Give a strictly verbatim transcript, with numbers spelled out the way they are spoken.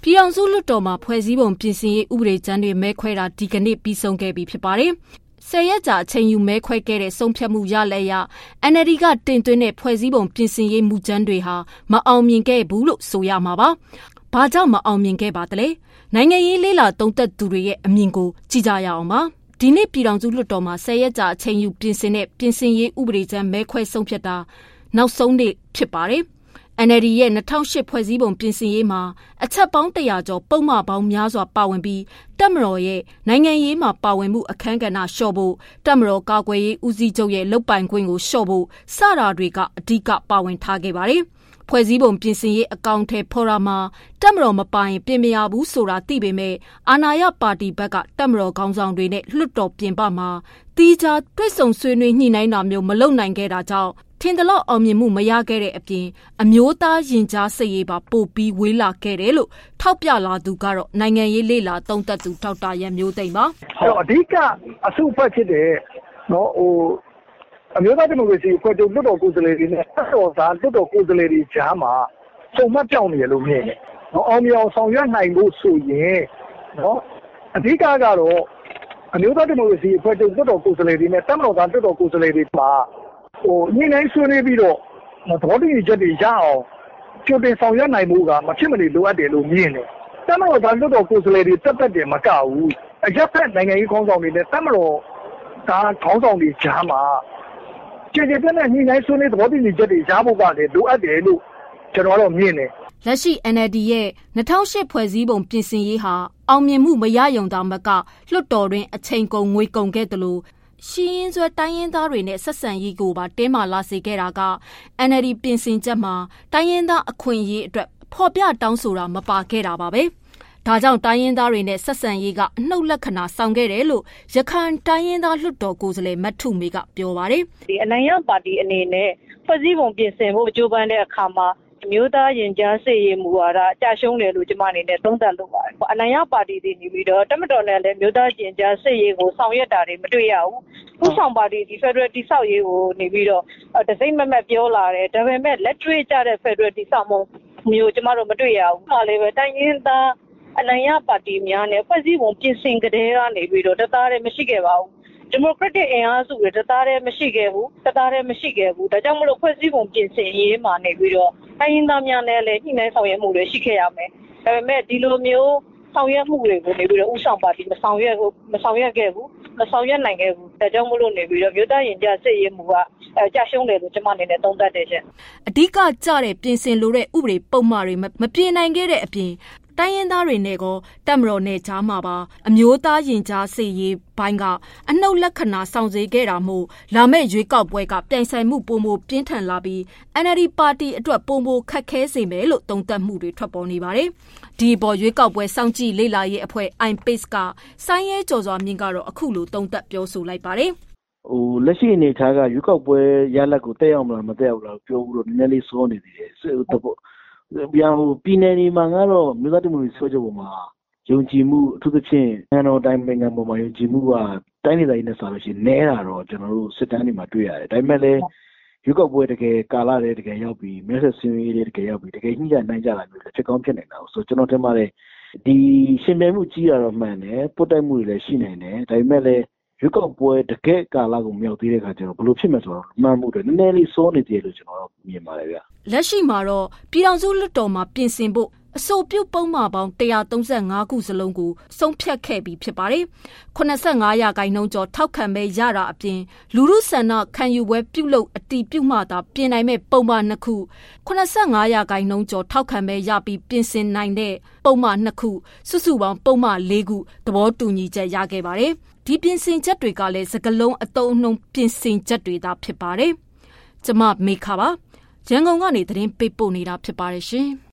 ပြည်အောင်စုလွှတ်တော်မှာဖွဲ့စည်းပုံပြင်ဆင်ရေးဥပဒေကြမ်းတွေမဲခွဲတာဒီကနေ့ပြီးဆုံးခဲ့ပြီဖြစ်ပါတယ်။ဆယ်ရက်ကြာအချိန်ယူမဲခွဲခဲ့တဲ့ဆုံးဖြတ်မှုရလဒ်အရ အန်အယ်လ်ဒီ ကတင်သွင်းတဲ့ဖွဲ့စည်းပုံပြင်ဆင်ရေးမူကြမ်းတွေဟာမအောင်မြင်ခဲ့ဘူးလို့ဆိုရမှာပါ။ဘာကြောင့်မအောင်မြင်ခဲ့ပါသလဲ။နိုင်ငံရေးလေးလာသုံးသက်သူတွေရဲ့အမြင်ကိုကြည့်ကြရအောင်ပါ။ဒီနေ့ပြည်ထောင်စုလွှတ်တော်မှာဆယ်ရက်ကြာအချိန်ယူပြင်ဆင်တဲ့ပြင်ဆင်ရေးဥပဒေကြမ်းမဲခွဲဆုံးဖြတ်တာနောက်ဆုံးနေ့ဖြစ်ပါတယ်။ အန်အယ်လ်ဒီ ရဲ့၂၀၀၈ဖွဲ့စည်းပုံပြင်ဆင်ရေးမှာအချက်ပေါင်းတရာကျော်ပုံမှန်ပေါင်းများစွာပါဝင်ပြီးတပ်မတော်ရဲ့နိုင်ငံရေးမှာပါဝင်မှုအခမ်းကဏ္ဍလျှော့ဖို့တပ်မတော်ကာကွယ်ရေးဦးစီးချုပ်ရဲ့လုပ်ပိုင်ခွင့်ကိုလျှော့ဖို့စတာတွေကအဓိကပါဝင်ထားခဲ့ပါတယ်။ဖွဲ့စည်းပုံပြင်ဆင်ရေးအကောင့်ထဲဖော်ရမှာတပ်မတော်မပိုင်ပြင်မရဘူးဆိုတာသိပေမဲ့အာဏာရပါတီဘက်ကတပ်မတော်ခေါင်းဆောင်တွေနဲ့လွှတ်တော်ပြင်ပမှာတီးခြားတွေ့ဆုံဆွေးနွေးညှိနှိုင်းတာမျိုးမလုပ်နိုင်ခဲ့တာကြောင့်ထင်သလောက်အောင်မြင်မှုမရခဲ့တဲ့အပြင်အမျိုးသားရင်ကြားစိတ်ရေးပါပို့ပြီးဝေးလာခဲ့တယ်လို့ထောက်ပြလာသူကတော့နိုင်ငံရေးလေလာသုံးသက်သူဒေါက်တာရန်မျိုးသိမ်းပါအဲ့တော့အဓိကအစုအဖွဲ့ဖြစ်တဲ့နော်ဟိုအမျိုးသားဒီမိုကရေစီအဖွဲ့ချုပ်လွှတ်တော်ကိုယ်စားလှယ်တွေနဲ့ဆက်တော်သားလွှတ်တော်ကိုယ်စားလှယ်တွေကြားမှာစုံမပြောင်းနေရလို့မြင်တယ်နော်အောင်မြောင်ဆောင်ရွက်နိုင်ဖို့ဆိုရင်နော်အဓိကကတော့အမျိုးသားဒီမိုကရေစီအဖွဲ့ချုပ်လွှတ်တော်ကိုယ်စားလှယ်တွေနဲ့တပ်မတော်သားလွှတ်တော်ကိုယ်စားလှယ်တွေမှာဟိုညှိနှိုင်းဆွေးနွေးပြီးတော့သဘောတူညီချက်တွေရအောင်ကြိုတင်ဆောင်ရွက်နိုင်မှုကမဖြစ်မနေလိုအပ်တယ်လို့မြင်တယ်။တပ်မတော်သားလွှတ်တော်ကိုယ်စားလှယ်တွေတက်တက်တယ်မကဘူး။အရက်ဖက်နိုင်ငံရေးခေါင်းဆောင်တွေနဲ့တပ်မတော်သားခေါင်းဆောင်တွေကြားမှာကြည်ကြည်ပြည့်နဲ့ညှိနှိုင်းဆွေးနွေးသဘောတူညီချက်တွေရဖို့ကလည်းလိုအပ်တယ်လို့ကျွန်တော်ကတော့မြင်တယ်။လက်ရှိ အန်အယ်လ်ဒီ ရဲ့၂၀၀၈ဖွဲ့စည်းပုံပြင်ဆင်ရေးဟာအောင်မြင်မှုမရယုံတာမကလွှတ်တော်တွင်အချိန်ကုန်ငွေကုန်ခဲ့တယ်လို့ရှင်းရင်ဆွဲတိုင်းရင်းသားတွေနဲ့ဆက်ဆံရေးကိုပါတင်းမာလာစေခဲ့တာက အန်အယ်လ်ဒီ ပြင်ဆင်ချက်မှာတိုင်းရင်းသားအခွင့်အရေးအတွက်ဖော်ပြတောင်းဆိုတာမပါခဲ့တာပါပဲ။ဒါကြောင့်တိုင်းရင်းသားတွေနဲ့ဆက်ဆံရေးကအနှုတ်လက္ခဏာဆောင်ခဲ့တယ်လို့ရခိုင်တိုင်းရင်းသားလွှတ်တော်ကိုယ်စားလှယ်မထုမေကပြောပါတယ်။ဒီအနိုင်ရပါတီအနေနဲ့ဖွဲ့စည်းပုံပြင်ဆင်ဖို့ကြိုးပမ်းတဲ့အခါမှာအမျိုးသားရင်ကြားစိတ်ရည်မူဝါဒအကျရှုံးတယ်လို့ကျွန်မအနေနဲ့သုံးသပ်လိုပါတယ်။အနိုင်ရပါတီတွေနေပြီးတော့တမတော်နဲ့လည်းမျိုးသားရင်ကြားစိတ်ရည်ကိုဆောင်ရွက်တာတွေမတွေ့ရဘူး။ผู้ဆောင်ပါတီဒီ Federal တိဆောက်ရေးကိုနေပြီးတော့တစိမ့်မမက်ပြောလာတယ်ဒါပေမဲ့လက်တွေ့ကျတဲ့ Federal တိဆောက်မှုမျိုးကျွန်မတို့မတွေ့ရဘူး။ဒါလည်းပဲတိုင်းရင်းသားအနိုင်ရပါတီများနဲ့ဖွဲ့စည်းပုံပြင်ဆင်ကြတဲ့ကနေပြီးတော့တသားတည်းမရှိခဲ့ပါဘူး။ဒီမိုကရက်တစ်အင်အားစုတွေတသားတည်းမရှိခဲ့ဘူးတသားတည်းမရှိခဲ့ဘူးဒါကြောင့်မလို့ဖွဲ့စည်းပုံပြင်ဆင်ရေးမှာနေပြီးတော့တိုင်းရင်းသားများနဲ့လည်းညှိနှိုင်းဆောင်ရွက်မှုတွေရှိခဲ့ရမယ်။ဒါပေမဲ့ဒီလိုမျိုးဆောင်ရွက်မှုတွေကိုနေပြီးတော့ဥဆောင်ပါတီမဆောင်ရွက်ဘူးမဆောင်ရွက်ခဲ့ဘူးမဆောင်ရွက်နိုင်ခဲ့ဘူးဒါကြောင့်မလို့နေပြီးတော့မြို့သားရင်ကြားစစ်ရေးမှုကအဲကြာရှုံးတယ်လို့ကျွန်မအနေနဲ့သုံးသပ်တယ်ရှင်။အဓိကကြတဲ့ပြင်ဆင်လိုတဲ့ဥပဒေပုံမှန်တွေမပြင်နိုင်ခဲ့တဲ့အပြင်တိုင်းရင်းသားတွေနဲ့ကောတပ်မတော်နဲ့ကြားမှာပါအမျိုးသားရင်ကြားစိတ်ရေးဘိုင်းကအနှုတ်လက္ခဏာဆောင်စေခဲ့တာမို့လာမယ့်ရွေးကောက်ပွဲကပြိုင်ဆိုင်မှုပုံမပြင်းထန်လာပြီး အန်အယ်လ်ဒီ ပါတီအတွက်ပုံမခက်ခဲစေမယ်လို့သုံးသပ်မှုတွေထွက်ပေါ်နေပါတယ်။ဒီပေါ်ရွေးကောက်ပွဲစောင့်ကြည့်လေ့လာရေးအဖွဲ့ အိုင်ပစ် ကစိုင်းရဲကျော်စွာမြင့်ကတော့အခုလိုသုံးသပ်ပြောဆိုလိုက်ပါတယ်။ဟိုလက်ရှိအနေထားကရွေးကောက်ပွဲရလဒ်ကိုတက်ရောက်မလားမတက်ရောက်လားပြောဘူးတော့နည်းနည်းလေးစောနေသေးတယ်။ဆိုတော့ပြန်ဟိုပြည်နယ်တွေမှာကတော့မြို့သားဒီမိုကရေစီဆွဲချုပ်ပေါ်မှာယုံကြည်မှုအထူးသဖြင့်နိုင်ငံတော်တိုင်းနိုင်ငံပေါ်မှာယုံကြည်မှုကတိုင်းဒေသကြီးနဲ့ဆိုလို့ရှိရင်နည်းတာတော့ကျွန်တော်တို့စစ်တမ်းတွေမှာတွေ့ရတယ်။ဒါပေမဲ့လည်းရွေးကောက်ပွဲတကယ်ကာလတွေတကယ်ရောက်ပြီးမြို့ဆက်စင်းရေးတွေတကယ်ရောက်ပြီးတကယ်ညှိနှိုင်းနိုင်ကြတာမျိုးလည်းဖြစ်ကောင်းဖြစ်နေတာဆိုတော့ကျွန်တော်ထင်ပါတယ်ဒီရှင်ပြိုင်မှုကြီးရတော့မှန်တယ်ပုတ်တိုက်မှုတွေလည်းရှိနိုင်တယ်ဒါပေမဲ့လည်းရွေးကောက်ပွဲတကယ်ကာလကိုမြောက်သေးတဲ့ခါကျတော့ဘယ်လိုဖြစ်မှာဆိုတော့မှန်မှုတွေနည်းနည်းလေးစိုးနေတယ်လို့ကျွန်တော်မြင်ပါတယ်ဗျ။လက်ရှိမှာတော့ပြည်ထောင်စုလွှတ်တော်မှာပြင်ဆင်ဖို့အဆိုပြုပုံမှာပေါင်းone hundred thirty-fiveခုစလုံးကိုဆုံးဖြတ်ခဲ့ပြီးဖြစ်ပါတယ်။eighty-fiveရာခိုင်နှုန်းကျော်ထောက်ခံမဲရတာအပြင်လူမှုဆန္ဒခံယူပွဲပြုလုပ်အတီးပြုမှသာပြင်နိုင်မဲ့ပုံမှာနှစ်ခုeighty-fiveရာခိုင်နှုန်းကျော်ထောက်ခံမဲရပြီးပြင်ဆင်နိုင်တဲ့ပုံမှာနှစ်ခုစုစုပေါင်းပုံမှာfourခုသဘောတူညီချက်ရခဲ့ပါတယ်။ဒီပြင်ဆင်ချက်တွေကလည်းစကလုံးအတုံးနှုံပြင်ဆင်ချက်တွေသာဖြစ်ပါတယ်။ကျမမေခပါရန်ကုန်ကနေသတင်းပေးပို့နေတာဖြစ်ပါတယ်ရှင်။